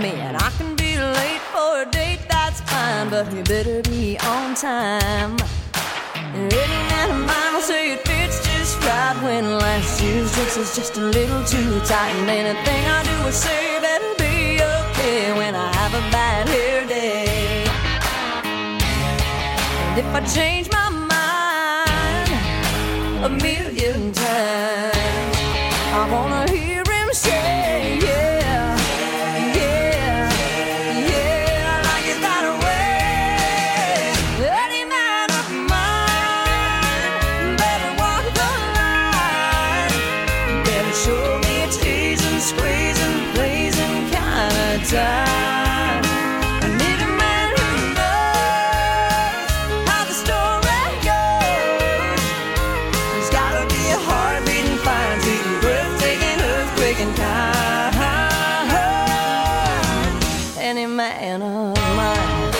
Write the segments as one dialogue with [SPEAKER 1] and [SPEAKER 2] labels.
[SPEAKER 1] me. And I can be late for a date, that's fine, but you better be on time. And any man of mine will say it fits just right when last year's dress is just a little too tight. And anything I do or say better be okay when I have a bad hair day. And if I change my mind a million times, I wanna hear him say, yeah, yeah, yeah, I like it that way. Any man of mine better walk the line, better show me a teasing, squeezing, blazing kind of time. I need a man who knows how the story goes. There's gotta be a heart beating fine, beating, breathtaking, earthquaking kind. Any man of mine.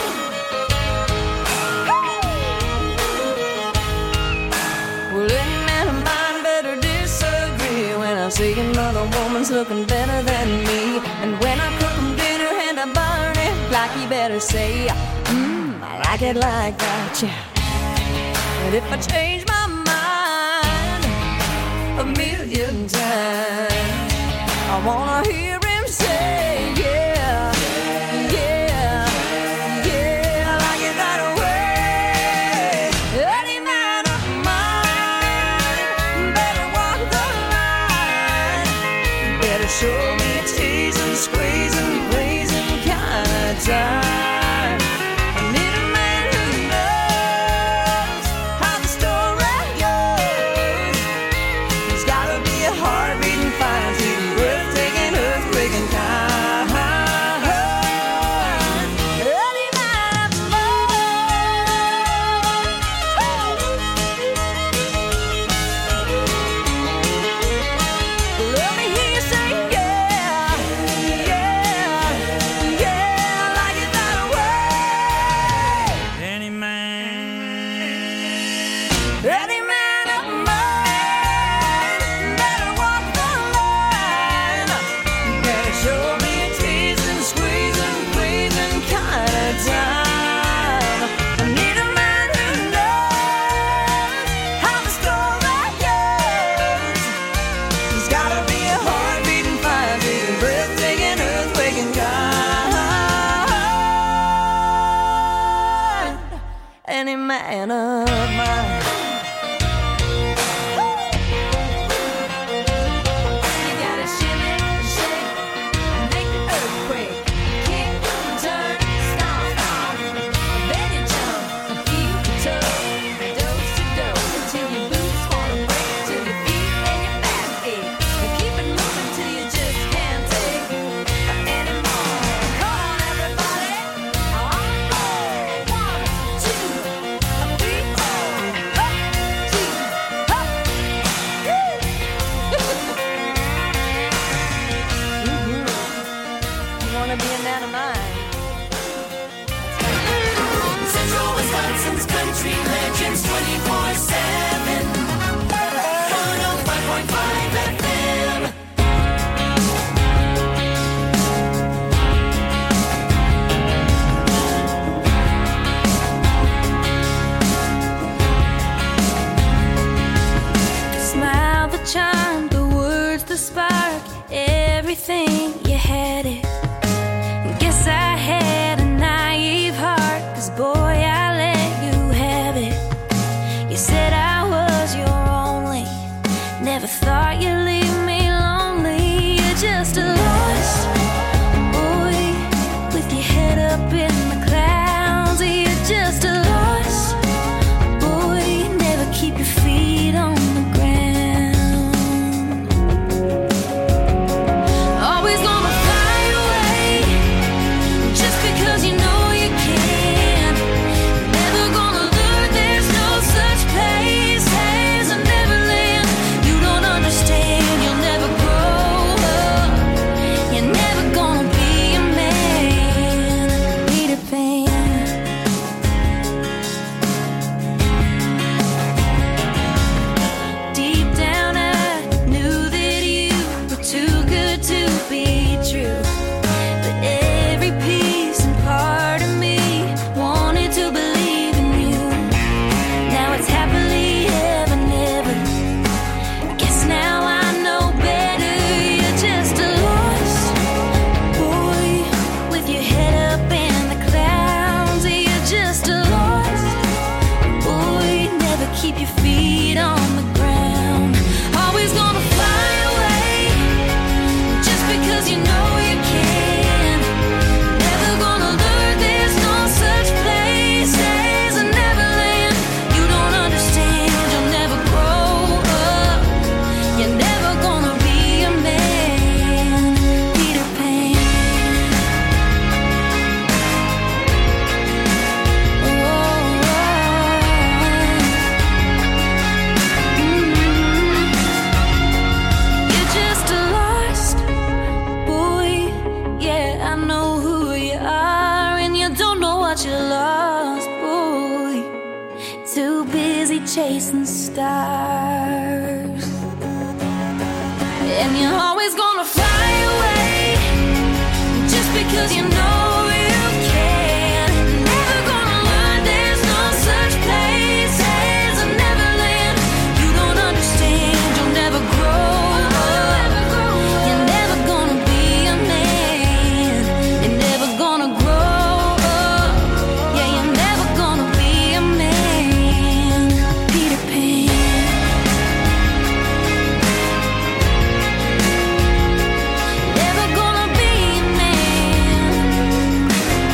[SPEAKER 1] Well, any man of mine better disagree when I see another woman's looking better than me. And when I cook him dinner and I burn it, like he better say, I like it like that, yeah. But if I change my mind a million times, I wanna hear him say, yeah, yeah, yeah, I like it that way. Any man of mine better walk the line, better show me a teasing, squeezing, blazing kind of time. I need a man who knows how the story goes. There's gotta be a heart beating fine, beating, breathtaking, earthquaking kind. Any man of mine. Let me hear you say, yeah, yeah, yeah, I like it that way.
[SPEAKER 2] Any man
[SPEAKER 1] of mine better walk the line, better show me a teasing, squeezing, pleasing kind of time. I need a man who knows how the story goes. There's gotta be a heart beating fine, beating, breathtaking, earthquaking kind. Any man of mine. You gotta shimmy, shake, and make the earthquake. Kick, turn, stomp, stomp. Then you jump and feel the toe. Dose to dose until your boots wanna break, till your feet and your back ache. And keep it moving till you just can't take anymore. Come on, everybody, on go. 1, 2, 3, 4. Up, 2, up. You wanna be a man of mine?
[SPEAKER 3] Central Wisconsin's country legends 24/7. 105.5 FM.
[SPEAKER 4] The smile, the charm, the words, the spark, everything, you had it. Guess I had a naive heart, 'cause boy, I let you have it. chasing stars. And you're always gonna fly away just because you know you can. Never gonna learn there's no such place as a Neverland. You don't understand, you'll never grow up. You're never gonna be a man. You're never gonna grow up. Yeah, you're never gonna be a man. Peter Pan. Never gonna be a man.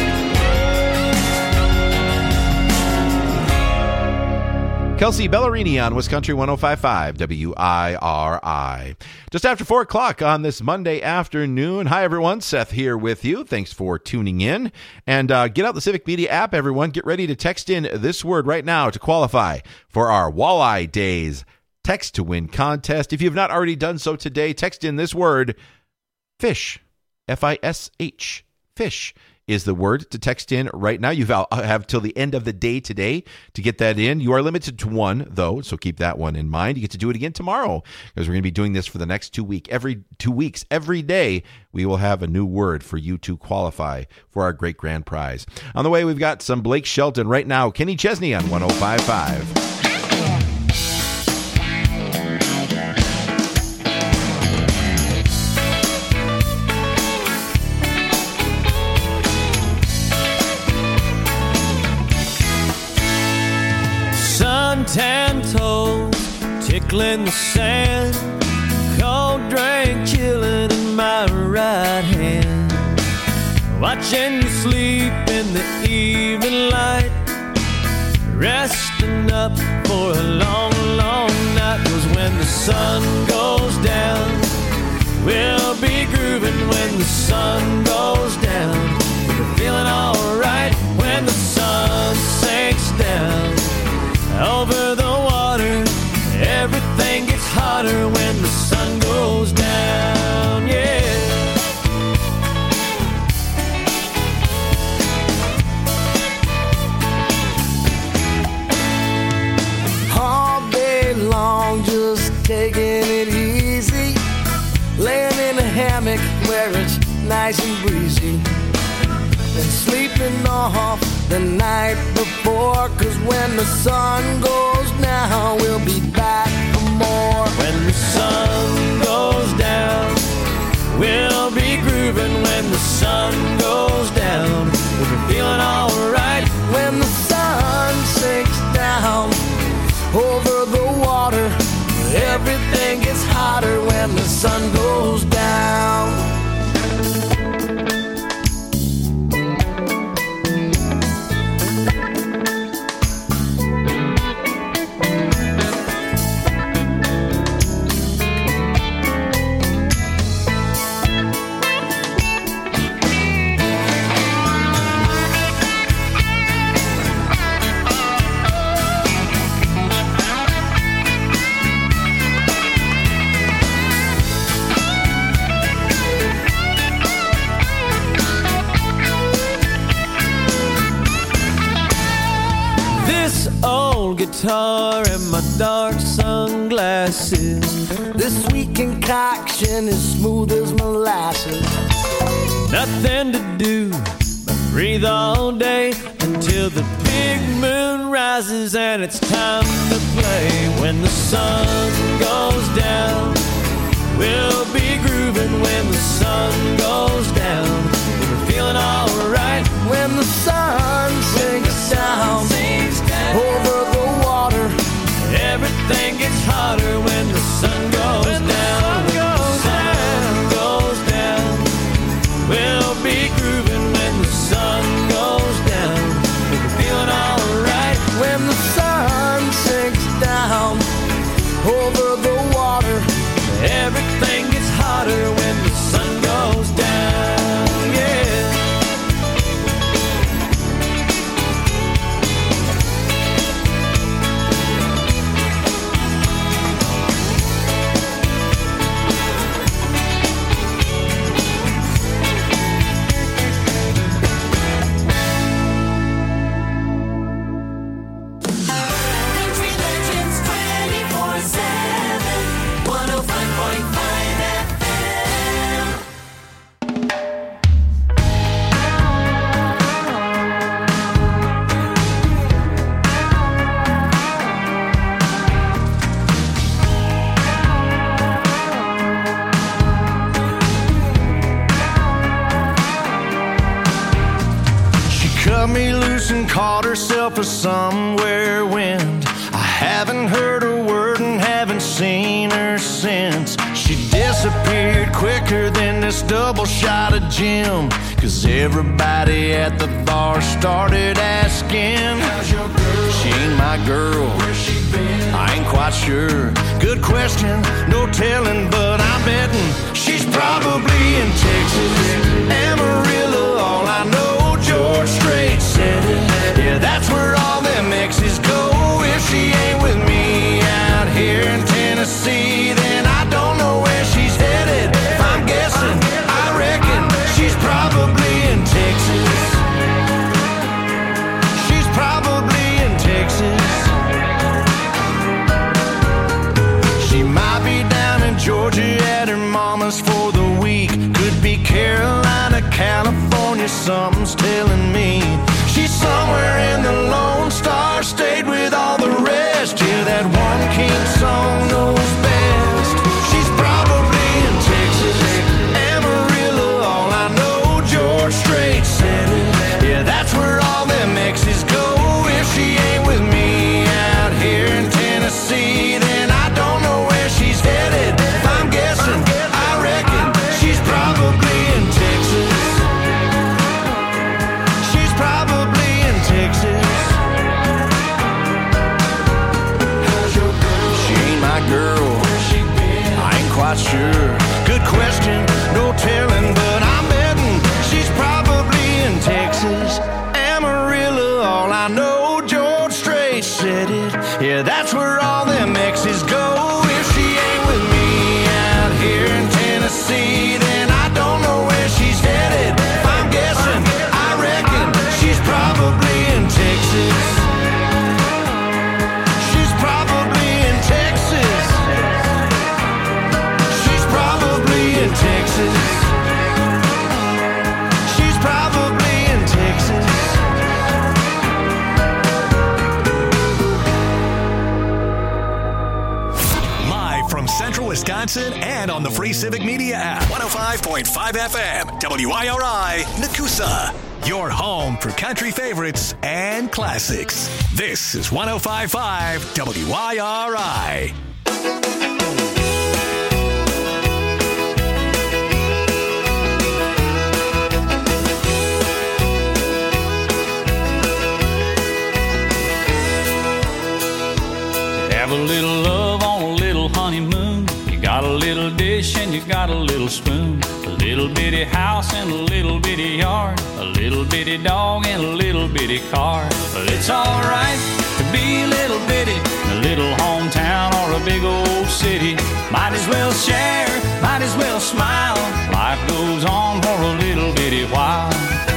[SPEAKER 2] Kelsey Ballerini on Wisconsin 105.5 WIRI. Just after 4 o'clock on this Monday afternoon. Hi, everyone. Seth here with you. Thanks for tuning in. And get out the Civic Media app, everyone. Get ready to text in this word right now to qualify for our Walleye Days Text to Win contest. If you have not already done so today, text in this word, fish. F-I-S-H. Fish is the word to text in right now. You have till the end of the day today to get that in. You are limited to one, though, so keep that one in mind. You get to do it again tomorrow because we're going to be doing this for the next 2 weeks. Every 2 weeks, every day, we will have a new word for you to qualify for our great grand prize. On the way, we've got some Blake Shelton right now. Kenny Chesney on 105.5.
[SPEAKER 5] Suntan toes tickling the sand, cold drink chilling in my right hand, watching you sleep in the evening light, resting up for a long, long night. 'Cause when the sun goes down, we'll be grooving when the sun goes down. We're feeling alright when the sun sinks down. Over the water, everything gets hotter when the sun goes down, yeah.
[SPEAKER 6] All day long, just taking it easy, laying in a hammock where it's nice and breezy, and sleeping off the night before. 'Cause when the sun goes down, we'll be back for more.
[SPEAKER 5] When the sun goes down, we'll be grooving when the sun goes down. We'll be feeling alright
[SPEAKER 6] When the sun sinks down over the water, everything gets hotter when the sun goes down.
[SPEAKER 5] Guitar and my dark sunglasses.
[SPEAKER 6] This sweet concoction is smooth as molasses.
[SPEAKER 5] Nothing to do but breathe all day until the big moon rises and it's time to play. When the sun goes down, we'll be grooving when the sun goes down. We're feeling alright
[SPEAKER 6] when the sun sinks down over the water.
[SPEAKER 5] Everything gets hotter when the sun goes down. When the sun goes down, we'll be grooving when the sun goes down. We're feeling alright
[SPEAKER 6] when the sun sinks down over the water.
[SPEAKER 5] Everything gets hotter when the sun goes down. cut me loose and called herself a somewhere wind. I haven't heard a word and haven't seen her since. She disappeared quicker than this double shot of gin. 'Cause everybody at the bar started asking, how's your girl? She ain't my girl. Where's she been? I ain't quite sure. Good question, no telling, but I'm betting she's probably in Texas, Amarillo. All I know, George Strait said it. Yeah, that's where all them exes go. If she ain't with me out here in Tennessee, then I don't know where she's headed. If I'm guessing, I reckon she's probably in Texas. She's probably in Texas. She might be down in Georgia at her mama's for the week. Could be Carolina, California, something's telling me. She's somewhere in the Lone Star State with all the rest. Yeah, that one king song knows best. She's probably in Texas, Amarillo. All I know, George Strait said it. Yeah, that's where all them exes go. If she ain't with me out here in Tennessee, then I don't know where she's headed. If I'm guessing, I reckon she's probably in Texas. She's probably in Texas. How's your girl? She ain't my girl. Where's she been? I ain't quite sure. Good question, no telling, but I'm betting she's probably in Texas, Amarillo. All I know, George Strait said it. Yeah, that's where all them exes go. If she ain't with me out here in Tennessee, then I don't know where she's headed. If I'm guessing, I reckon she's probably in Texas. She's probably in Texas. She's probably in Texas. She's probably in Texas.
[SPEAKER 7] Live from Central Wisconsin and on the free Civic Media app. 105.5 FM, WIRI, Nakusa. Your home for country favorites and classics. This is 105.5 WIRI.
[SPEAKER 8] Have a little love on a little honeymoon. You got a little dish and you got a little spoon. A little bitty house and a little bitty yard. A little bitty dog and a little bitty car. But it's alright to be a little bitty in a little hometown or a big old city. Might as well share, might as well smile. Life goes on for a little bitty while.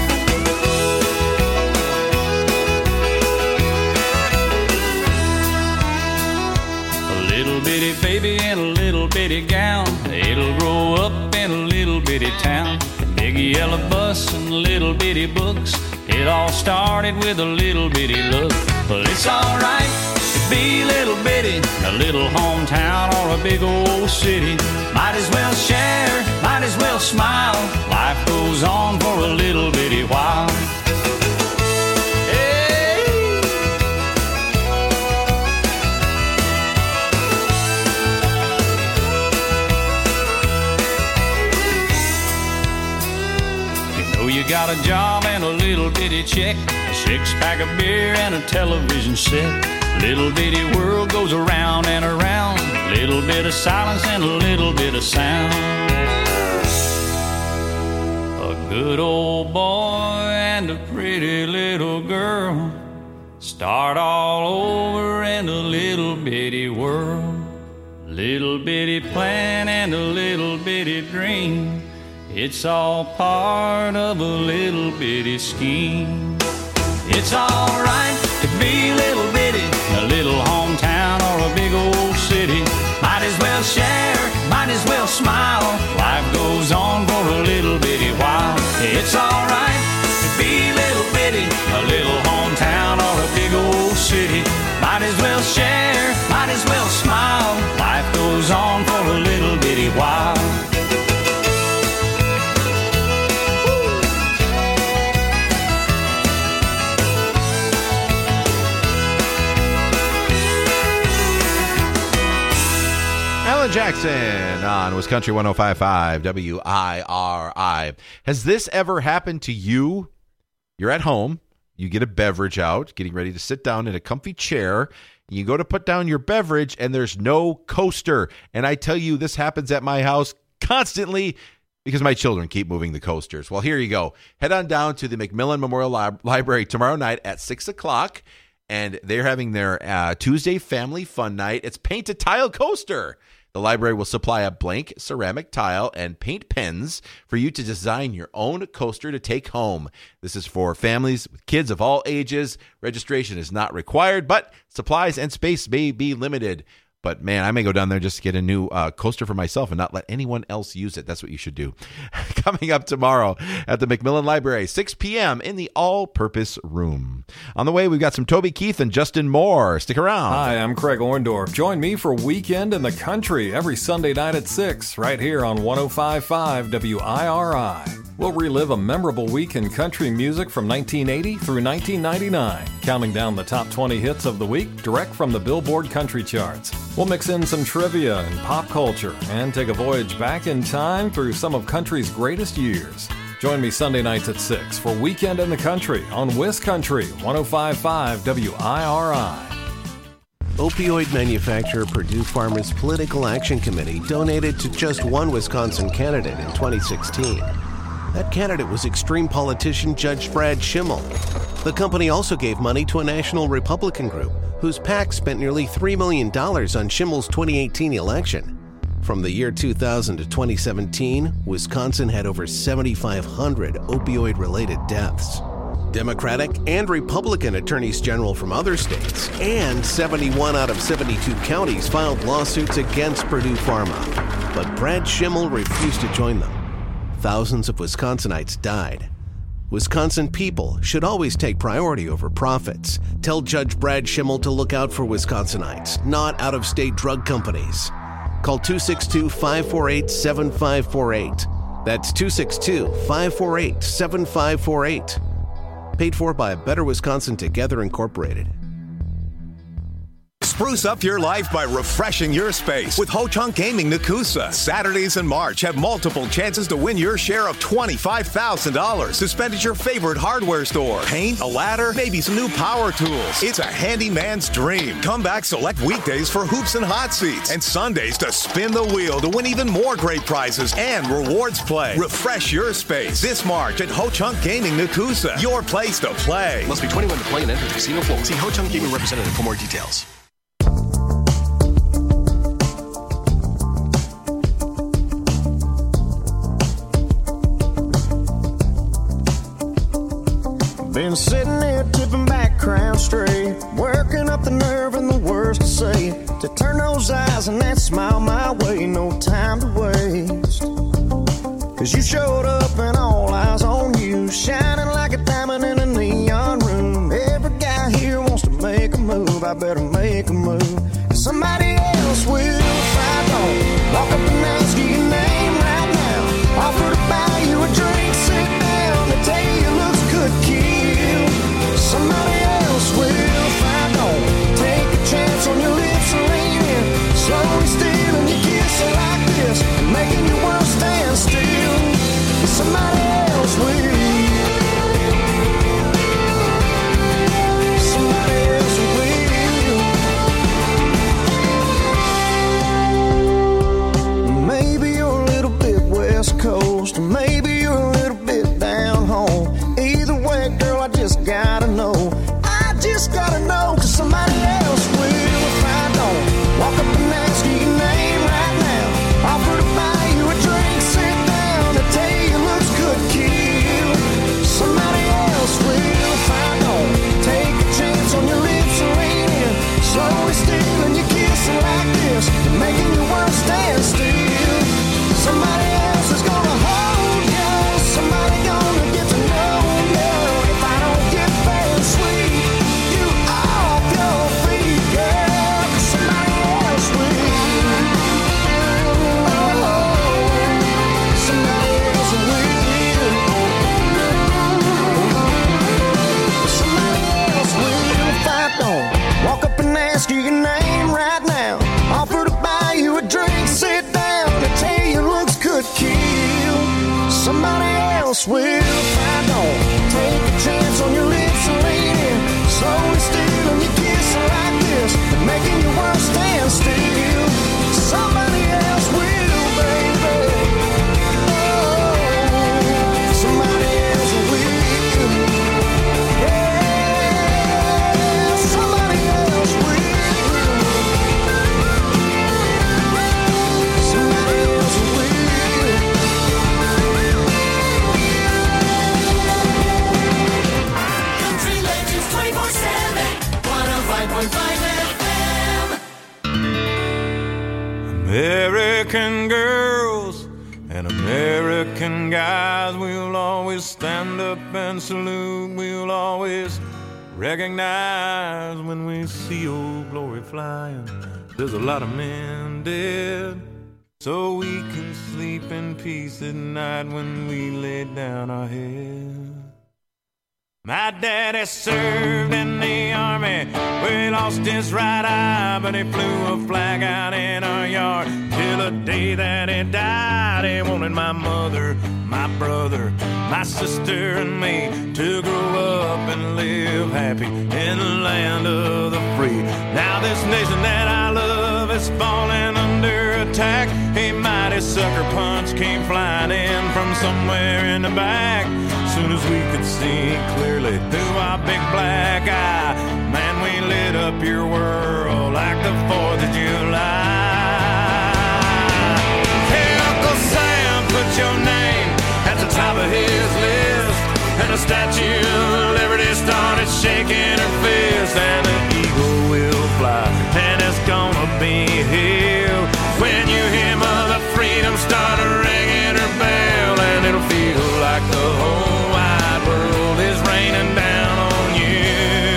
[SPEAKER 8] Little bitty baby in a little bitty gown. It'll grow up in a little bitty town. Big yellow bus and little bitty books. It all started with a little bitty look. But it's alright to be a little bitty in a little hometown or a big old city. Might as well share, might as well smile. Life goes on for a little bitty while. You got a job and a little bitty check, a six-pack of beer and a television set. Little bitty world goes around and around. Little bit of silence and a little bit of sound. A good old boy and a pretty little girl start all over in a little bitty world. Little bitty plan and a little bitty dream. It's all part of a little bitty scheme. It's alright to be a little bitty in a little hometown or a big old city. Might as well share, might as well smile. Life goes on for a little bitty while. It's alright to be a little bitty in a little hometown or a big old city. Might as well share, might as well smile. Life goes on for a little bitty while.
[SPEAKER 2] Alan Jackson on Wisconsin 105.5 WIRI. Has this ever happened to you? You're at home, you get a beverage out, getting ready to sit down in a comfy chair. You go to put down your beverage and there's no coaster. And I tell you, this happens at my house constantly because my children keep moving the coasters. Well, here you go. Head on down to the McMillan Memorial Library tomorrow night at 6 o'clock. And they're having their Tuesday Family Fun Night. It's Paint a Tile Coaster. The library will supply a blank ceramic tile and paint pens for you to design your own coaster to take home. This is for families with kids of all ages. Registration is not required, but supplies and space may be limited. But, man, I may go down there just to get a new coaster for myself and not let anyone else use it. That's what you should do. Coming up tomorrow at the McMillan Library, 6 p.m. in the all-purpose room. On the way, we've got some Toby Keith and Justin Moore. Stick around.
[SPEAKER 9] Hi, I'm Craig Orndorff. Join me for Weekend in the Country every Sunday night at 6, right here on 105.5 WIRI. We'll relive a memorable week in country music from 1980 through 1999, counting down the top 20 hits of the week direct from the Billboard Country Charts. We'll mix in some trivia and pop culture and take a voyage back in time through some of country's greatest years. Join me Sunday nights at 6 for Weekend in the Country on WisCountry 105.5 WIRI.
[SPEAKER 10] Opioid manufacturer Purdue Pharma's Political Action Committee donated to just one Wisconsin candidate in 2016. That candidate was extreme politician Judge Brad Schimmel. The company also gave money to a national Republican group whose PAC spent nearly $3 million on Schimmel's 2018 election. From the year 2000 to 2017, Wisconsin had over 7,500 opioid-related deaths. Democratic and Republican attorneys general from other states and 71 out of 72 counties filed lawsuits against Purdue Pharma. But Brad Schimmel refused to join them. Thousands of Wisconsinites died. Wisconsin people should always take priority over profits. Tell Judge Brad Schimmel to look out for Wisconsinites, not out-of-state drug companies. Call 262-548-7548. That's 262-548-7548. Paid for by Better Wisconsin Together Incorporated.
[SPEAKER 7] Spruce up your life by refreshing your space with Ho Chunk Gaming Nakusa. Saturdays in March have multiple chances to win your share of $25,000 to spend at your favorite hardware store. Paint, a ladder, maybe some new power tools. It's a handyman's dream. Come back select weekdays for hoops and hot seats and Sundays to spin the wheel to win even more great prizes and rewards play. Refresh your space this March at Ho Chunk Gaming Nakusa. Your place to play.
[SPEAKER 11] Must be 21 to play and enter the casino floor. See Ho Chunk Gaming representative for more details.
[SPEAKER 5] Been sitting here tipping back, crown straight, working up the nerve and the words to say, to turn those eyes and that smile my way, no time to waste. Cause you showed up and all eyes on you, shining like a diamond in a neon room. Every guy here wants to make a move, I better make a move. Cause somebody else will if I don't. Walk up and ask you your name right now, offer to buy you a drink, sit down, they tell you your looks could kill. Somebody else will if I don't. Take a chance on your lips and lean in, slowly stealing your kiss like this, making your world stand still. Somebody else will. Somebody else will. Maybe you're a little bit West Coast, maybe you're a little bit down home. Either way, girl, I just gotta know. I just gotta know, cause somebody else will if I don't. Walk up and ask you your name right now, offer to buy you a drink, sit down, they tell you your looks could kill. Somebody else will if I don't. Take a chance on your lips and lean in, slowly stealing your kissing like this, making your world stand still. Somebody else is gonna hold you, somebody gonna get to know you. If I don't get very sweet, you off your feet, girl, cause somebody else will. Oh, somebody else will. Somebody else will if I don't. Walk up and ask you your name right now, offer to buy you a drink,
[SPEAKER 6] will find. Don't take a chance on your lips, lady. Slowly stealing your kiss like this, making your world stand still. Somebody else will, baby. Oh, somebody else will. Yeah, somebody else will. Somebody else will.
[SPEAKER 3] Country Legends 24/7, 105.5 FM.
[SPEAKER 5] American girls and American guys, we'll always stand up and salute. We'll always recognize when we see old glory flying. There's a lot of men dead, so we can sleep in peace at night when we lay down our head. My daddy served in the army, where he lost his right eye, but he flew a flag out in our yard till the day that he died. He wanted my mother, my brother, my sister and me to grow up and live happy in the land of the free. Now this nation that I love is falling under attack. A mighty sucker punch came flying in from somewhere in the back. Soon as we could see clearly through our big black eye, man, we lit up your world like the 4th of July. Hey, Uncle Sam, put your name at the top of his list, and the Statue of Liberty started shaking her fist, and the eagle will fly, and it's gonna be here when you hear Mother Freedom start ringing her bell, and it'll feel like the whole wide world is raining down on you.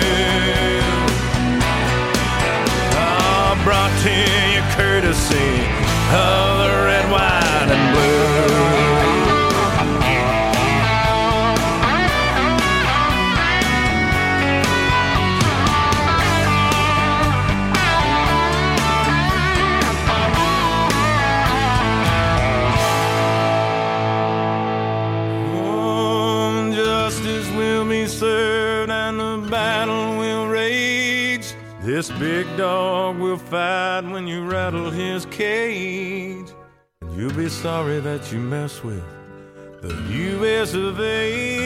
[SPEAKER 5] Oh, brought to you courtesy of the red, white, and blue. Served and the battle will rage. This big dog will fight when you rattle his cage, and you'll be sorry that you mess with the U.S. of A.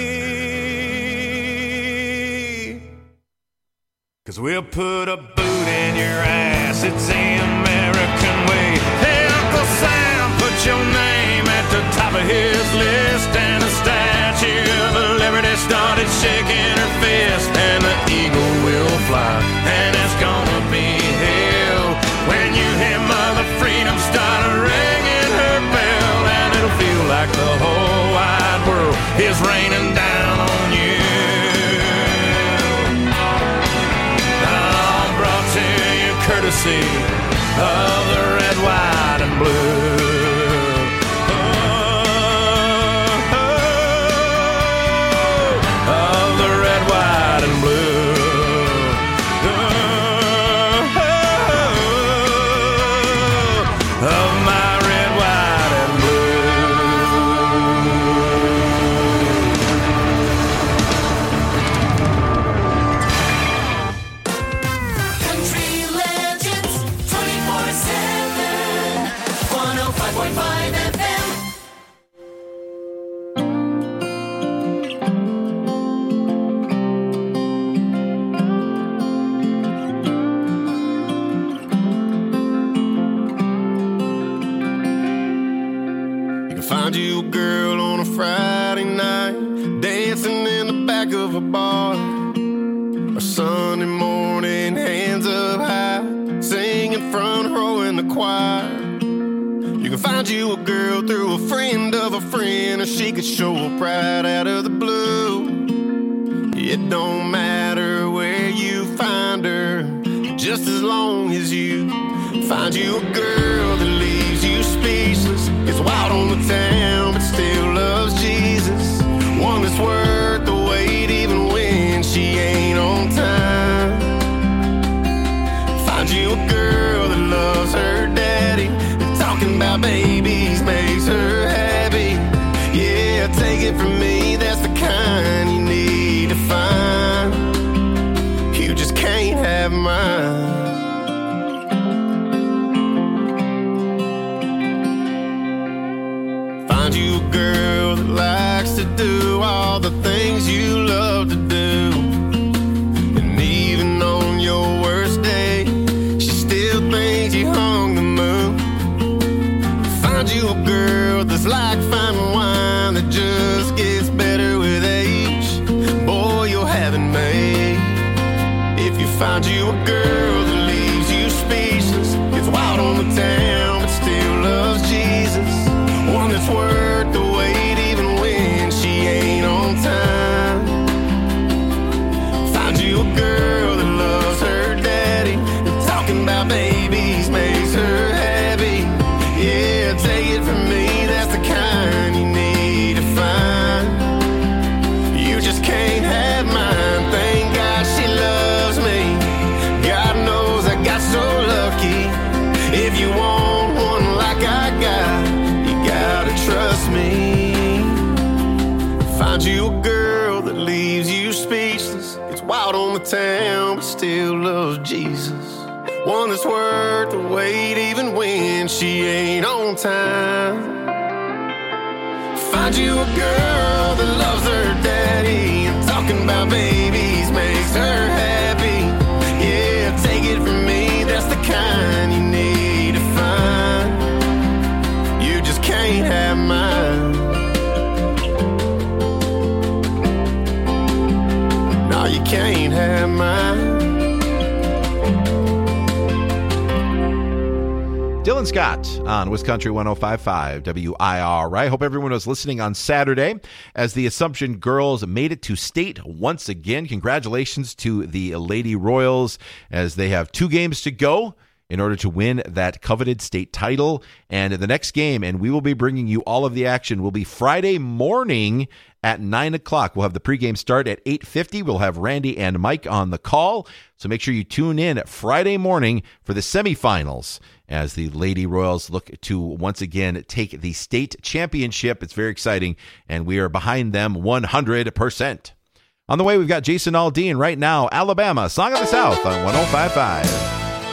[SPEAKER 5] 'Cause we'll put a boot in your ass, it's the American way. Hey, Uncle Sam, put your name at the top of his list, and the Statue of Liberty started shaking her fist, and the eagle will fly, and it's gonna be hell when you hear Mother Freedom start ringing her bell, and it'll feel like the whole wide world is raining down on you. I'm brought to you courtesy of the red, white, and blue.
[SPEAKER 12] Find you a girl on a Friday night, dancing in the back of a bar. A Sunday morning, hands up high, singing front row in the choir. You can find you a girl through a friend of a friend, or she could show up right out of the blue. It don't matter where you find her, just as long as you find you a girl that leaves you speechless, gets wild on the town but still loves Jesus. One that's worth the wait even when she ain't on time. Find you a girl that loves her daddy, talking about babies makes her happy. Yeah, take it from me, all the things you love to do. And even on your worst day, she still thinks you hung the moon. Find you a girl that's like fine wine that just gets better with age. Boy, you'll have it made. If you find you a girl that leaves you speechless, gets wild on the town but still loves Jesus, one that's worth the wait even when she ain't on time. Find you a girl that loves her daddy, and talking about babies makes her happy. Yeah, take it from me, that's the kind you need to find. You just can't have mine. Thank God she loves me. God knows I got so lucky. If you want one like I got, you gotta trust me. Find you a girl that leaves you speechless, gets wild on the town but still loves Jesus, one that's worth the wait even when she ain't on time. Find you a girl that loves her daddy, and talking about babies makes her happy. Yeah, take it from me, that's the kind you need to find. You just can't have mine. No, you can't have mine.
[SPEAKER 2] Dylan Scott on Wisconsin 105.5 WIRI. Hope everyone was listening on Saturday as the Assumption girls made it to state once again. Congratulations to the Lady Royals as they have 2 games to go in order to win that coveted state title. And the next game, and we will be bringing you all of the action, will be Friday morning at 9 o'clock. We'll have the pregame start at 8:50. We'll have Randy and Mike on the call. So make sure you tune in Friday morning for the semifinals as the Lady Royals look to once again take the state championship. It's very exciting, and we are behind them 100%. On the way, we've got Jason Aldean right now. Alabama, Song of the South on 105.5.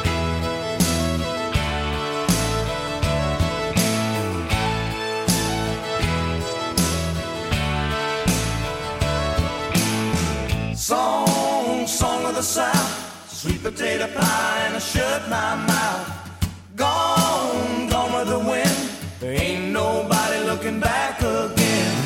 [SPEAKER 5] Song of the South, sweet potato pie and I shut my mouth. Gone with the wind, there ain't nobody looking back again.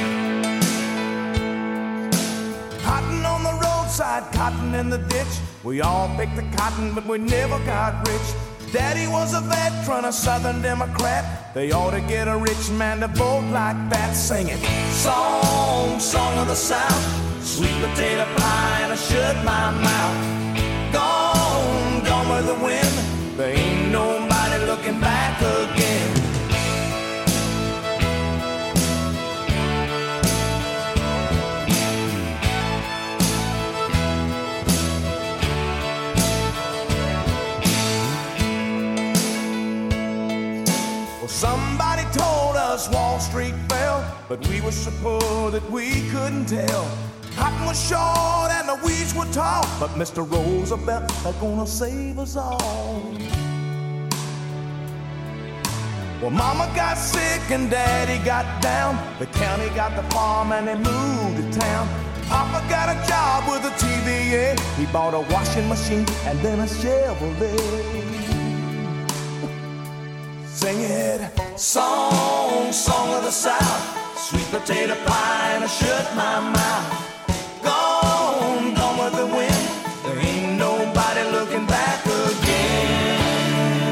[SPEAKER 5] Cotton on the roadside, cotton in the ditch. We all picked the cotton, but we never got rich. Daddy was a veteran, a Southern Democrat. They ought to get a rich man to vote like that. Singing song of the South, sweet potato pie and I shut my mouth. Gone with the wind, there ain't nobody looking back again. Well, somebody told us Wall Street fell, but we were so poor that we couldn't tell. Cotton was short and the weeds were tall, but Mr. Roosevelt is gonna save us all. Well, Mama got sick and Daddy got down. The county got the farm and they moved to town. Papa got a job with a TVA. He bought a washing machine and then a Chevrolet. Sing it, song of the South, sweet potato pie and I shut my mouth. Gone with the wind, there ain't nobody looking back again.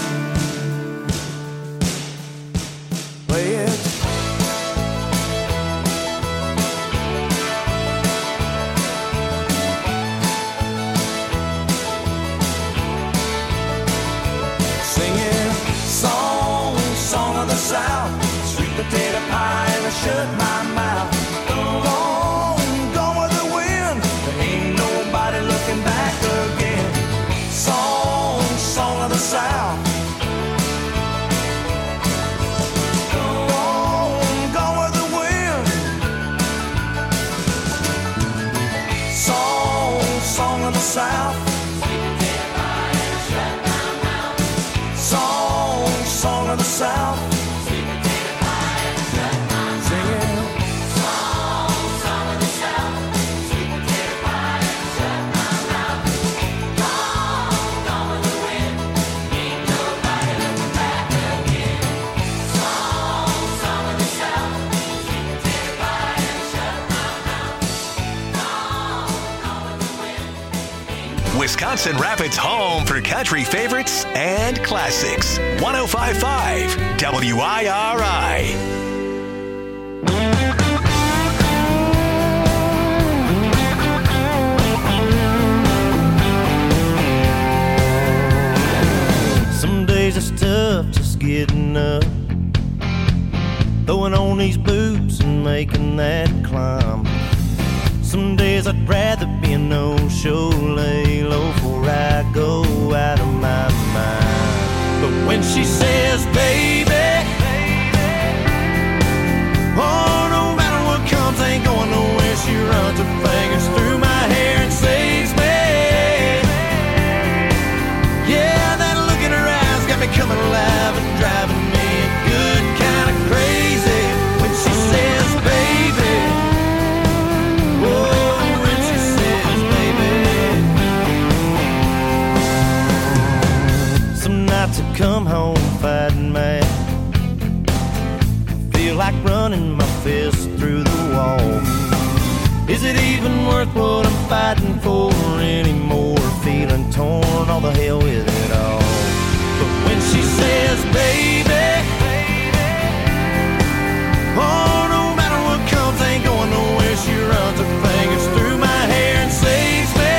[SPEAKER 5] Play it. Singing song of the South, sweet potato pie and I shut my mouth. Gone with the wind, there ain't nobody looking back again. Song of the South. Gone with the wind. Song of the South. Song of the South. Singing.
[SPEAKER 7] Wisconsin Rapids' home for country favorites and classics. 105.5 WIRI.
[SPEAKER 5] Some days it's tough just getting up, throwing on these boots and making that climb. Some days I'd rather be a no-show, lay low before I go out of my mind. But when she says, baby, oh, no matter what comes, ain't going nowhere. She runs her fingers through my hair and saves me. Yeah, that look in her eyes got me coming alive and driving me good kind of crazy. When she says, baby, oh, when she says, baby. Some nights I come home fighting mad, feel like running my fist through the wall. Is it even worth what I'm fighting for anymore? Feeling torn, all the hell with it all. But when she says, baby, oh, no matter what comes, ain't going nowhere. She runs her fingers through my hair and saves me.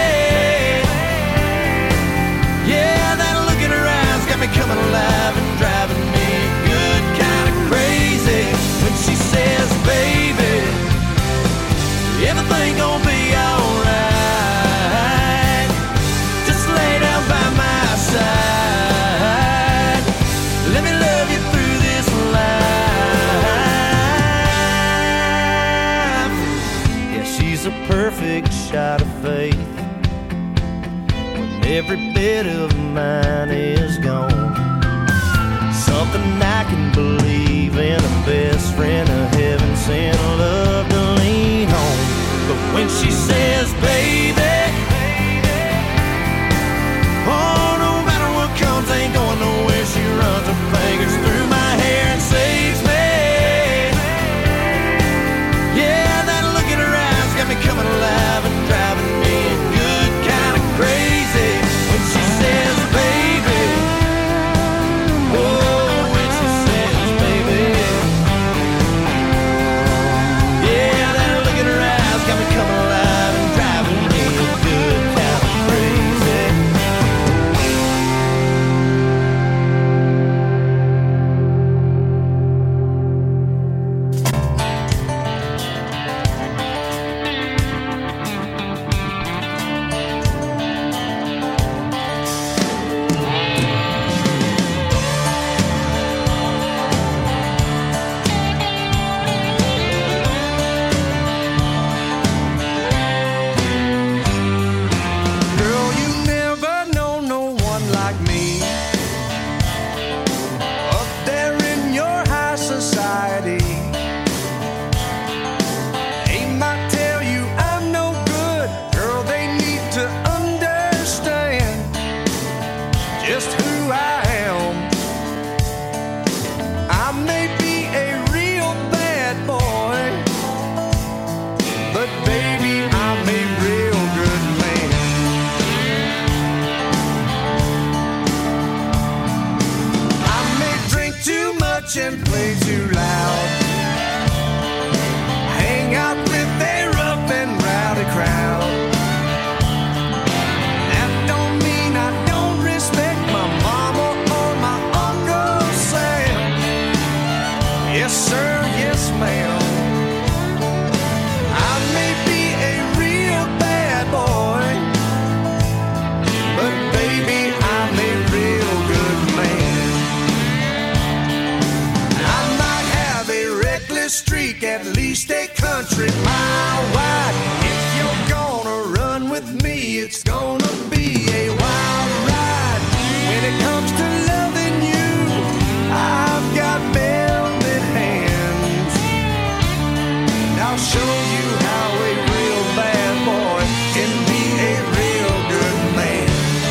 [SPEAKER 5] Yeah, that look in her eyes got me coming alive and driving me good kind of crazy. When she says, baby, everything gonna be alright. Just lay down by my side. Let me love you through this life. Yeah, she's a perfect shot of faith when every bit of mine is gone. Something I can believe in, a best friend, a heaven sent love to lean on. But when she says, baby, oh, no matter what comes, ain't going nowhere. She runs her fingers through my hair and saves me. Yeah, that look in her eyes got me coming alive and driving me good kind of crazy. When she says, baby, oh, when she says, baby, yeah, that look in her eyes got me coming alive and driving me good kind of crazy. Girl, you never know no one like me. Up there in your high society, they might tell you I'm no good. Girl, they need to understand just who I am. I may be a real bad boy, but baby, I'm a real good man. I may drink too much and play too loud, hang out with a rough and rowdy crowd. That don't mean I don't respect my mama or my Uncle Sam. Yes, sir, yes, ma'am. I may be a real bad boy, but baby, I'm a real good man. I might have a reckless streak, at least a country mile wide. If you're gonna run with me, it's gonna be a wild ride. When it comes to loving you, I've got velvet hands. And I'll show you how a real bad boy can be a real good man.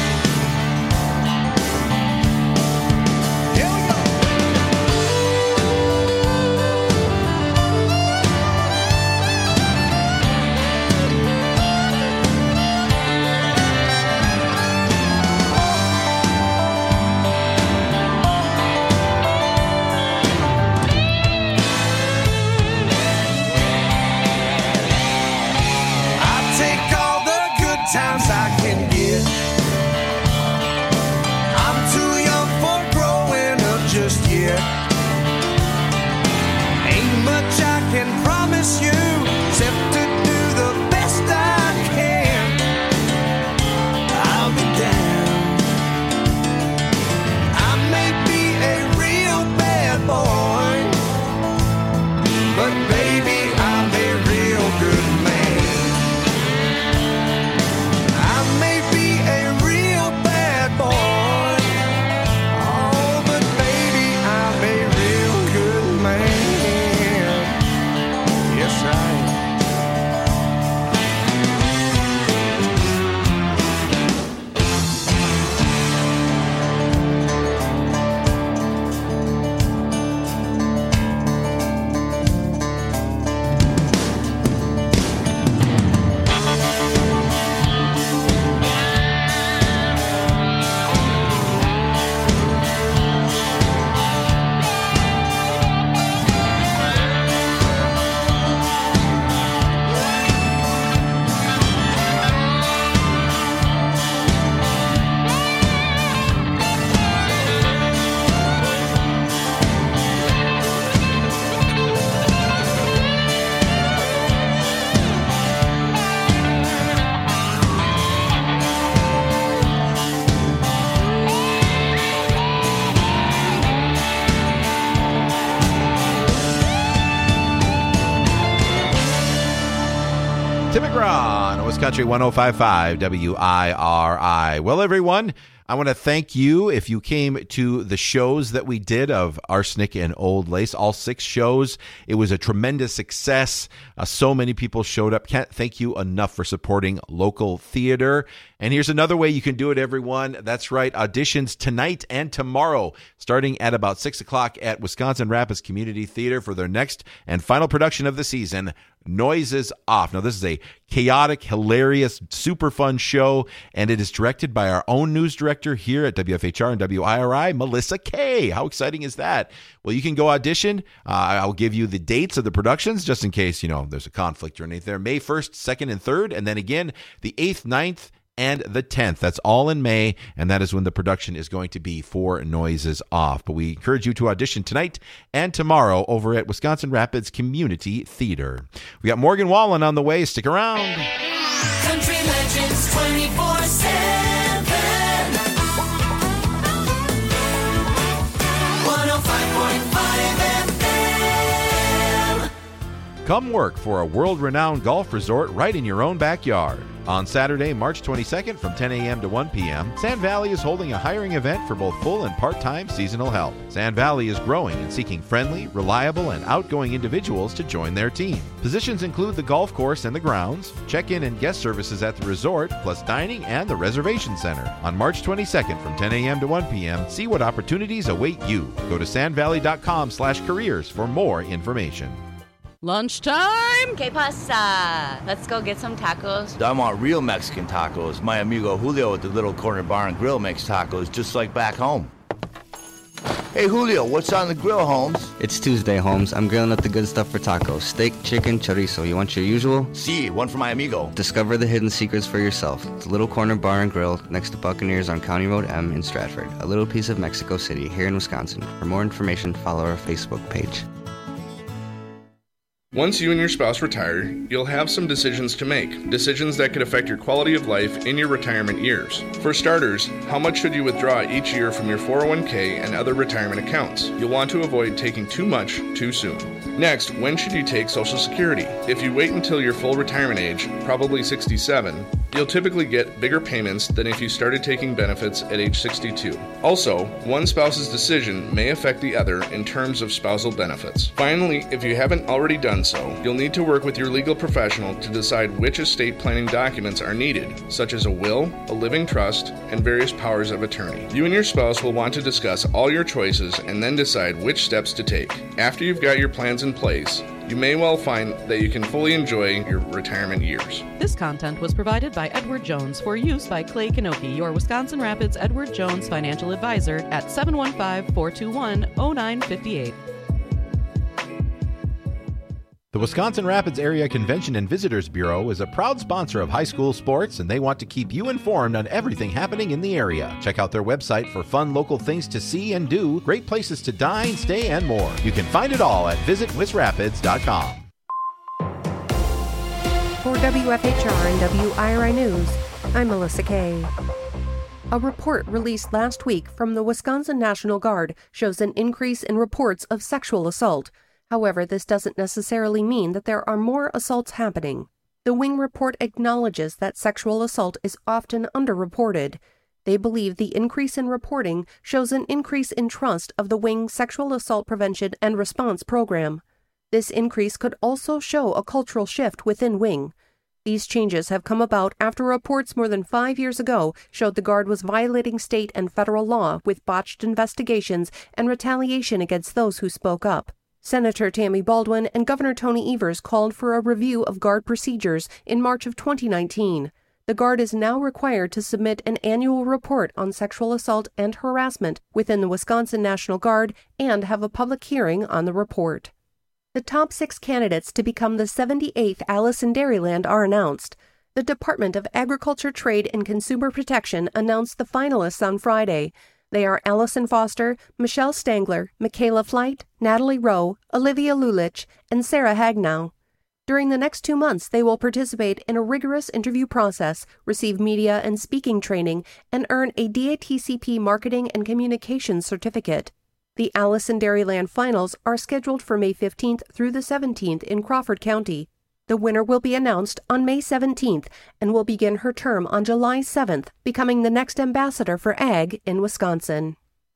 [SPEAKER 5] Here we go.
[SPEAKER 6] times I can get. I'm too young for growing up just yet. Ain't much I can promise you except to do the best I can. I'll be down. I may be a real bad boy, but baby, I'm a real good man. I may be a real bad boy, oh, but baby, I'm a real good man. Yes, I am.
[SPEAKER 2] Tim McGraw on West Country 105.5 WIRI. Well, everyone, I want to thank you if you came to the shows that we did of Arsenic and Old Lace, all 6 shows. It was a tremendous success. So many people showed up. Can't thank you enough for supporting local theater. And here's another way you can do it, everyone. That's right. Auditions tonight and tomorrow, starting at about 6 o'clock at Wisconsin Rapids Community Theater for their next and final production of the season, Noises Off. Now, this is a chaotic, hilarious, super fun show, and it is directed by our own news director here at WFHR and WIRI, Melissa Kay. How exciting is that? Well, you can go audition. I'll give you the dates of the productions just in case, there's a conflict or anything there. May 1st, 2nd, and 3rd, and then again, the 8th, 9th, and the 10th. That's all in May, and that is when the production is going to be for Noises Off. But we encourage you to audition tonight and tomorrow over at Wisconsin Rapids Community Theater. We got Morgan Wallen on the way. Stick around.
[SPEAKER 3] Country Legends 24/7. 105.5 FM.
[SPEAKER 2] Come work for a world-renowned golf resort right in your own backyard. On Saturday, March 22nd from 10 a.m. to 1 p.m., Sand Valley is holding a hiring event for both full and part-time seasonal help. Sand Valley is growing and seeking friendly, reliable, and outgoing individuals to join their team. Positions include the golf course and the grounds, check-in and guest services at the resort, plus dining and the reservation center. On March 22nd from 10 a.m. to 1 p.m., see what opportunities await you. Go to sandvalley.com/careers for more information.
[SPEAKER 13] Lunchtime? Que pasa? Let's go get some tacos.
[SPEAKER 14] I want real Mexican tacos. My amigo Julio at the Little Corner Bar and Grill makes tacos just like back home. Hey, Julio, what's on the grill, Holmes?
[SPEAKER 15] It's Tuesday, Holmes. I'm grilling up the good stuff for tacos. Steak, chicken, chorizo. You want your usual?
[SPEAKER 14] Si, one for my amigo.
[SPEAKER 15] Discover the hidden secrets for yourself. The Little Corner Bar and Grill next to Buccaneers on County Road M in Stratford. A little piece of Mexico City here in Wisconsin. For more information, follow our Facebook page.
[SPEAKER 16] Once you and your spouse retire, you'll have some decisions to make. Decisions that could affect your quality of life in your retirement years. For starters, how much should you withdraw each year from your 401k and other retirement accounts? You'll want to avoid taking too much too soon. Next, when should you take Social Security? If you wait until your full retirement age, probably 67, you'll typically get bigger payments than if you started taking benefits at age 62. Also, one spouse's decision may affect the other in terms of spousal benefits. Finally, if you haven't already done so, you'll need to work with your legal professional to decide which estate planning documents are needed, such as a will, a living trust, and various powers of attorney. You and your spouse will want to discuss all your choices and then decide which steps to take. After you've got your plans in place, you may well find that you can fully enjoy your retirement years.
[SPEAKER 17] This content was provided by Edward Jones for use by Clay Kanoki, your Wisconsin Rapids Edward Jones financial advisor at 715-421-0958.
[SPEAKER 2] The Wisconsin Rapids Area Convention and Visitors Bureau is a proud sponsor of high school sports, and they want to keep you informed on everything happening in the area. Check out their website for fun local things to see and do, great places to dine, stay, and more. You can find it all at visitwisrapids.com.
[SPEAKER 18] For WFHR and WIRI News, I'm Melissa Kay. A report released last week from the Wisconsin National Guard shows an increase in reports of sexual assault. However, this doesn't necessarily mean that there are more assaults happening. The Wing report acknowledges that sexual assault is often underreported. They believe the increase in reporting shows an increase in trust of the Wing Sexual Assault Prevention and Response Program. This increase could also show a cultural shift within Wing. These changes have come about after reports more than 5 years ago showed the Guard was violating state and federal law with botched investigations and retaliation against those who spoke up. Senator Tammy Baldwin and Governor Tony Evers called for a review of Guard procedures in March of 2019. The Guard is now required to submit an annual report on sexual assault and harassment within the Wisconsin National Guard and have a public hearing on the report. The top 6 candidates to become the 78th Alice in Dairyland are announced. The Department of Agriculture, Trade, and Consumer Protection announced the finalists on Friday. They are Allison Foster, Michelle Stangler, Michaela Flight, Natalie Rowe, Olivia Lulich, and Sarah Hagnow. During the next 2 months, they will participate in a rigorous interview process, receive media and speaking training, and earn a DATCP Marketing and Communications Certificate. The Alice in Dairyland Finals are scheduled for May 15th through the 17th in Crawford County. The winner will be announced on May 17th and will begin her term on July 7th, becoming the next ambassador for Ag in Wisconsin.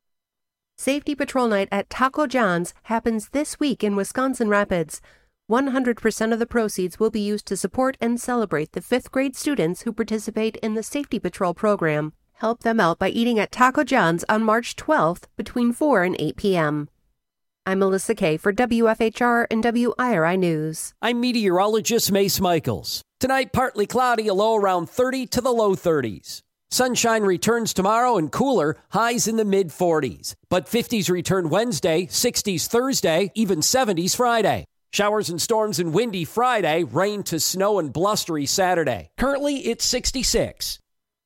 [SPEAKER 18] Safety Patrol Night at Taco John's happens this week in Wisconsin Rapids. 100% of the proceeds will be used to support and celebrate the 5th grade students who participate in the Safety Patrol program. Help them out by eating at Taco John's on March 12th between 4 and 8 p.m. I'm Melissa Kay for WFHR and WIRI News.
[SPEAKER 19] I'm meteorologist Mace Michaels. Tonight, partly cloudy, a low around 30 to the low 30s. Sunshine returns tomorrow and cooler, highs in the mid-40s. But 50s return Wednesday, 60s Thursday, even 70s Friday. Showers and storms and windy Friday, rain to snow and blustery Saturday. Currently, it's 66.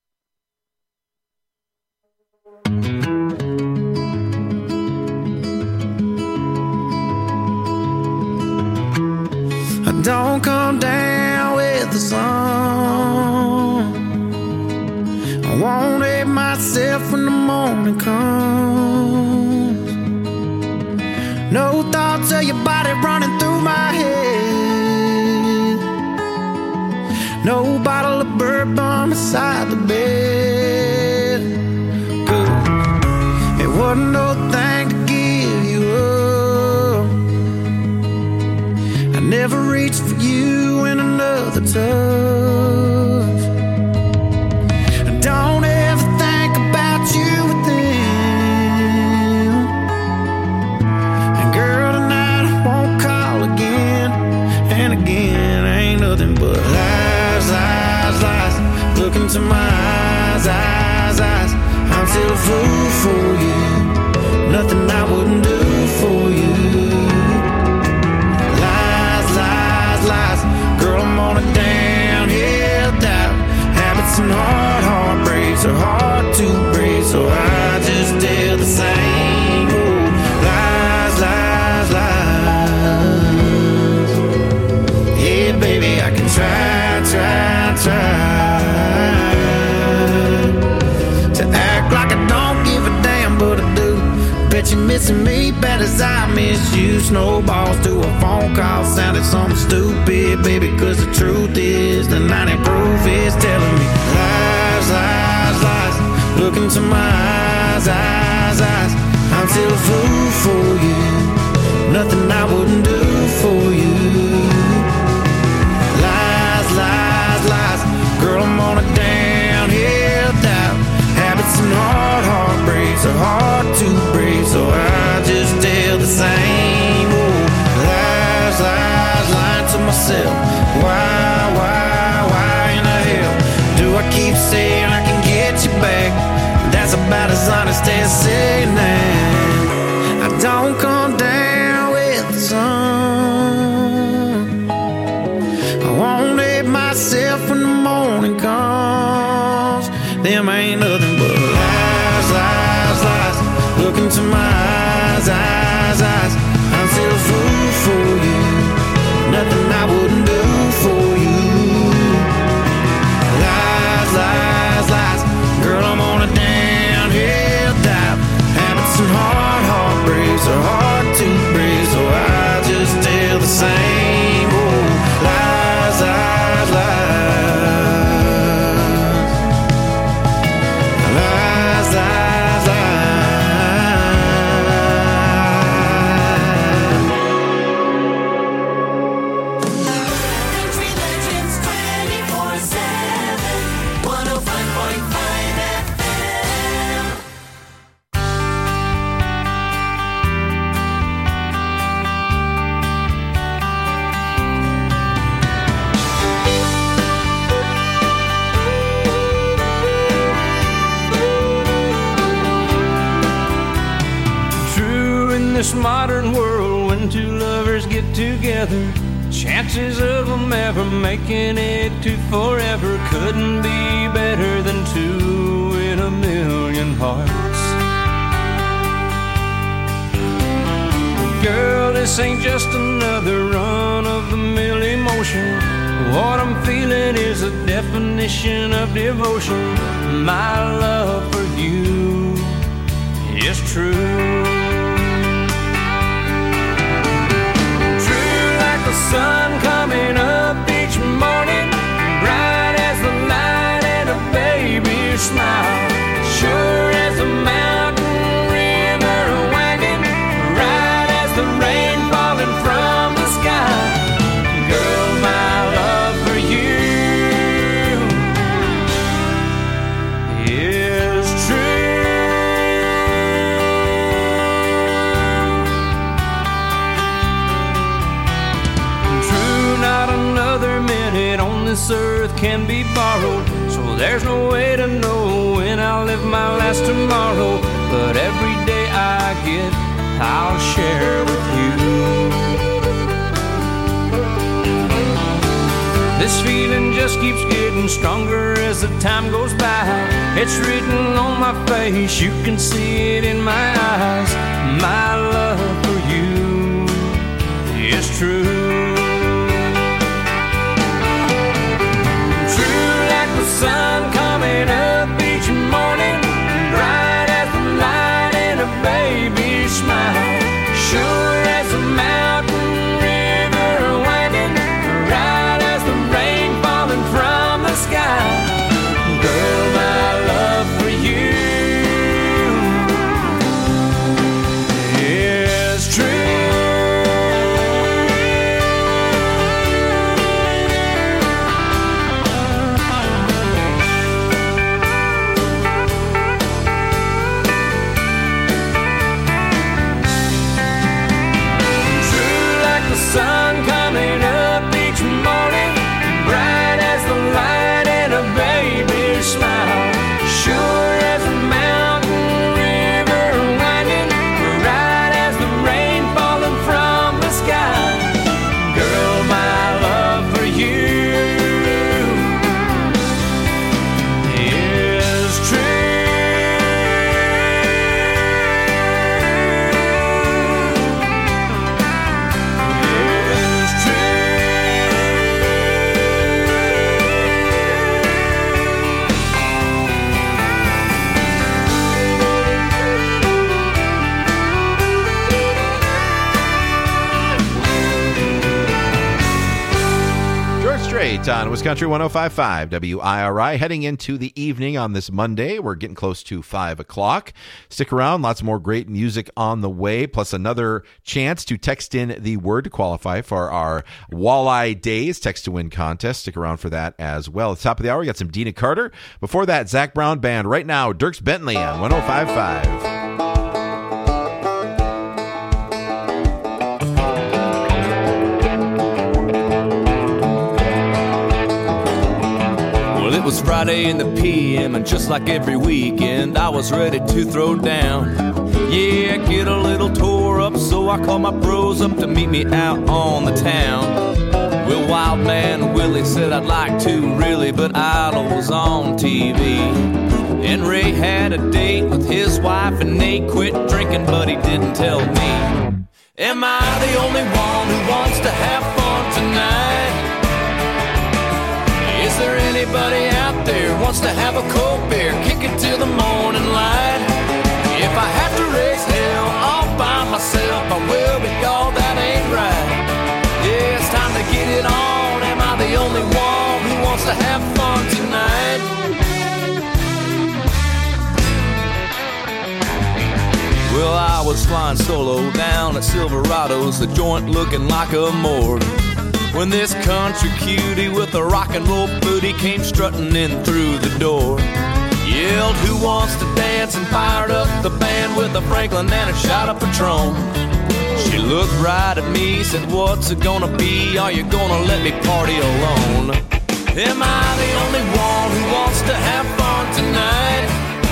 [SPEAKER 6] Don't come down with the sun. I won't hate myself when the morning comes. No thoughts of your body running through my head. No bottle of bourbon beside the bed. It wasn't no thing to give you up. I never reached for you in another touch. Don't ever think about you with them. And girl, tonight I won't call again. And again, ain't nothing but lies, lies, lies. Look into my eyes, eyes, eyes. I'm still a fool for you. Nothing I wouldn't do for you. Girl, I'm on a downhill dive. Habits and heartbreaks are hard to break, so I just tell the same old lies, lies, lies. Yeah, baby, I can try to act like I don't give a damn, but I do. Bet you're missing me bad as I miss you. Snowballs to a phone call sounded something stupid, baby, cause the truth is the 90 proof is telling me lies, lies, lies. Look into my eyes, eyes, eyes. I'm still a fool for you. Nothing I wouldn't do for you. Lies, lies, lies. Girl, I'm on a downhill dive. Habits and heartbreaks are hard to break, so I just tell the same old lies, lies, lying to myself. Why in the hell do I keep saying I can get you back? That's about as honest as saying that I don't come down with the sun.
[SPEAKER 5] them ain't nothing but lies, lies, lies. Look into my eyes, eyes, eyes. I'm still a fool for you. Nothing I wouldn't do for you. Lies, lies, lies. Girl, I'm on a downhill dive. Habits and heartbreaks are hard to break, so I just tell the same old lies, lies, lies. Lies, lies,
[SPEAKER 3] Country Legends 24/7, 105.5 FM.
[SPEAKER 5] True, in this modern world, when two lovers get together, chances of them ever making it to forever couldn't be better than two in a million hearts. Girl, this ain't just another run-of-the-mill emotion. What I'm feeling is a definition of devotion. My love for you is true. True like the sun coming up each morning, bright as the light and a baby's smile, sure as a mountain river winding, right as the rain falling from the sky. Girl, my love for you is true. True, not another minute on this earth can be borrowed, so there's no way to know when I'll live my last tomorrow. But every day I get, I'll share with you. This feeling just keeps getting stronger as the time goes by. It's written on my face, you can see it in my eyes. My love for you is true. True like the sun coming up each morning, bright as the light in a baby's smile, sure as a mountain river winding, right as the rain falling from the sky. Girl, my love for you is true. True like the sun coming up each morning, bright as the light in a baby's smile, sure as a mountain river winding, right as the rain falling from the sky. Girl, my love for you is true. Is
[SPEAKER 2] George Strait on Wisconsin 105.5 WIRI. Heading into the evening on this Monday. We're getting close to 5 o'clock. Stick around. Lots more great music on the way, plus another chance to text in the word to qualify for our Walleye Days Text to Win contest. Stick around for that as well. At the top of the hour, we got some Dina Carter. Before that, Zach Brown Band. Right now, Dierks Bentley on 105.5.
[SPEAKER 5] Well, it was Friday in the PM, and just like every weekend, I was ready to throw down. Yeah, get a little tore up, so I called my bros up to meet me out on the town. Well, Wild Man Willie said I'd like to really, but Idol was on TV. And Ray had a date with his wife and they quit drinking, but he didn't tell me. Am I the only one who wants to have fun tonight? Is there anybody out there who wants to have a cold beer, kick it till the morning light? If I have to raise hell all by myself, I will, but y'all, that ain't right. Yeah, it's time to get it on. Am I the only one who wants to have fun tonight? Well, I was flying solo down at Silverado's, the joint looking like a morgue, when this country cutie with a rock and roll booty came strutting in through the door. Yelled, who wants to dance, and fired up the band with a Franklin and a shot of Patron. She looked right at me, said, what's it gonna be? Are you gonna let me party alone? Am I the only one who wants to have fun tonight?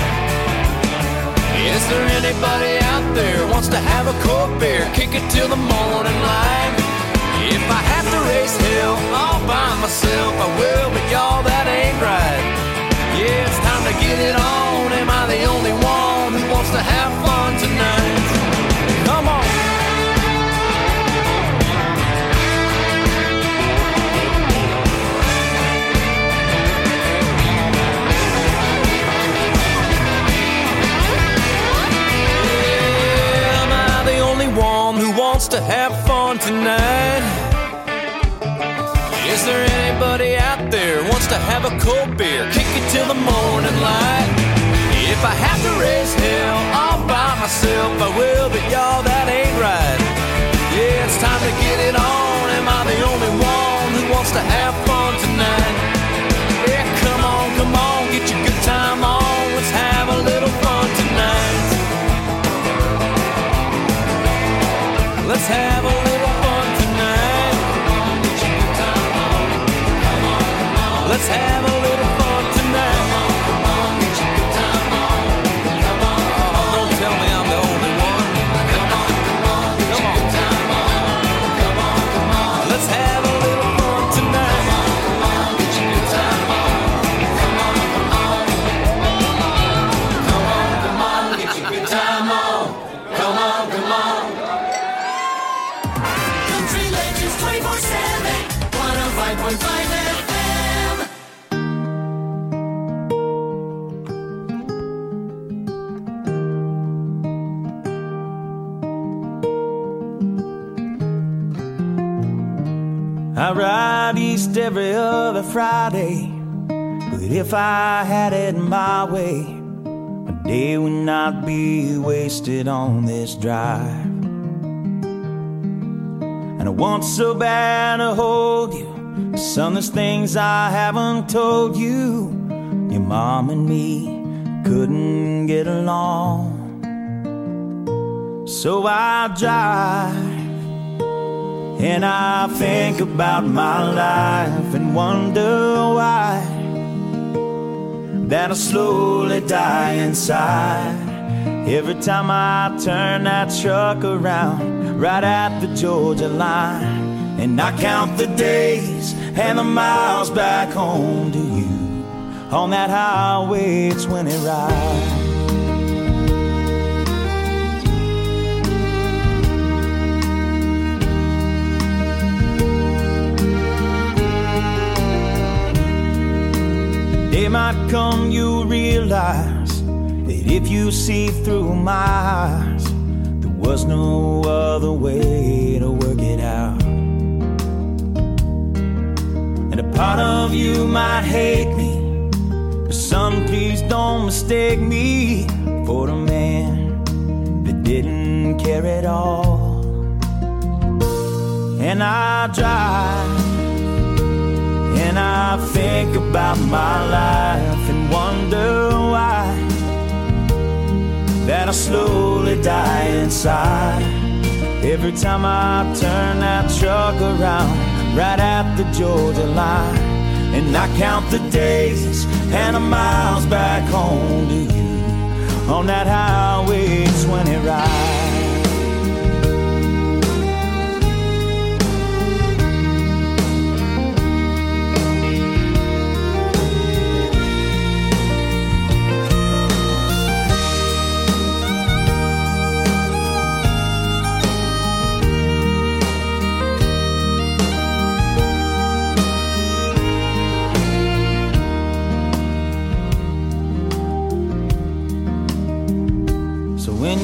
[SPEAKER 5] Is there anybody out there who wants to have a cold beer, kick it till the morning light? If I have to raise hell all by myself, I will, but y'all, that ain't right. Yeah, it's time to get it on. Am I the only one who wants to have fun tonight? Come on. Yeah, am I the only one who wants to have fun tonight? Is there anybody out there who wants to have a cold beer, kick it till the morning light? If I have to raise hell all by myself, I will, but y'all, that ain't right. Yeah, it's time to get it on. Am I the only one who wants to have fun tonight? Yeah, come on, get your good time on. Let's have a little fun tonight. Let's have a little fun tonight. Let's have a little fun tonight. Come on, get your good time on. Come on, don't tell me I'm the only one. Come on, get your good time on. Come on, let's have a little fun tonight. Come on, get your good time on. Come on, get your good time on. Come on.
[SPEAKER 3] Country Legends 24/7, 105.5 FM.
[SPEAKER 5] I ride east every other Friday, but if I had it my way, my day would not be wasted on this drive. And I want so bad to hold you, son, there's things I haven't told you. Your mom and me couldn't get along, so I drive and I think about my life and wonder why that I slowly die inside every time I turn that truck around right at the Georgia line. And I count the days and the miles back home to you on that highway 20 ride. Day might come, you'll realize that if you see through my eyes, there was no other way to work it out. And a part of you might hate me, but son, please don't mistake me for the man that didn't care at all. And I drive and I think about my life and wonder why that I slowly die inside every time I turn that truck around right at the Georgia line. And I count the days and the miles back home to you on that highway 20 ride.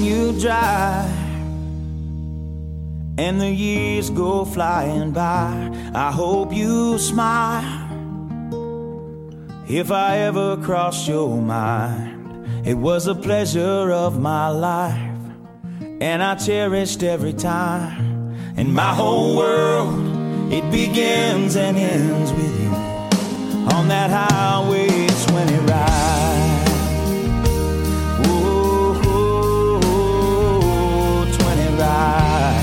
[SPEAKER 20] you dry and the years go flying by, I hope you smile. If I ever crossed your mind, it was a pleasure of my life, and I cherished every time. And my whole world, it begins and ends with you on that highway 20 ride. Oh, oh, oh, 20 ride.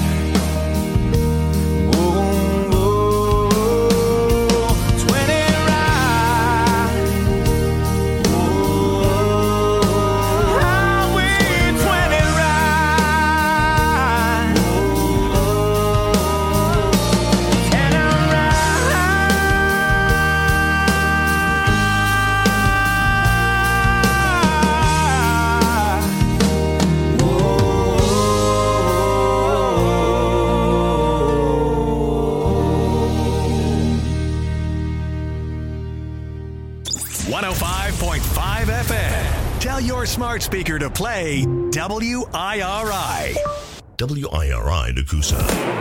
[SPEAKER 7] Tell your smart speaker to play WIRI.
[SPEAKER 21] WIRI Nakusa.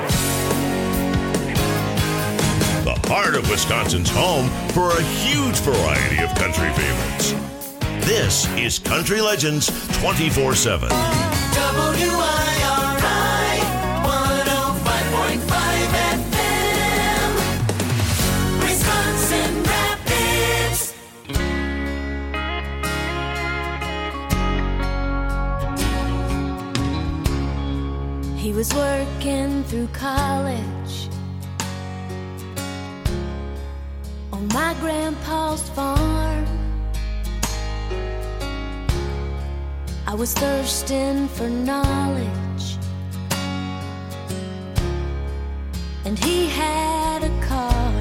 [SPEAKER 21] The heart of Wisconsin's home for a huge variety of country favorites. This is Country Legends 24/7.
[SPEAKER 3] WIRI 105.5 FM. Wisconsin Rapids.
[SPEAKER 4] He was working through college on my grandpa's farm. I was thirsting for knowledge, and he had a car.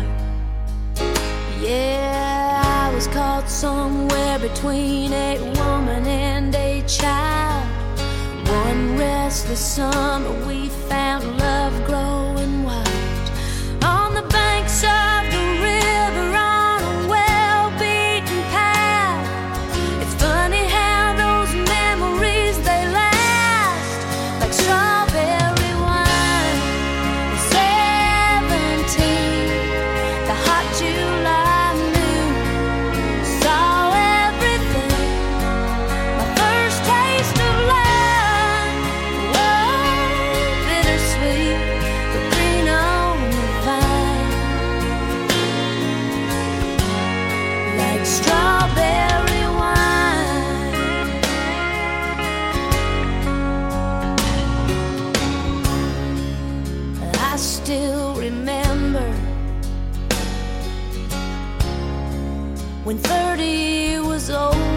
[SPEAKER 4] Yeah, I was caught somewhere between a woman and a child. One restless summer we found love growing wild on the banks of the river on a well-beaten path. It's funny how those memories, they last like strawberry wine. At 17, the hot July noon, saw everything. My first taste of love. Strawberry wine. I still remember when 30 was over.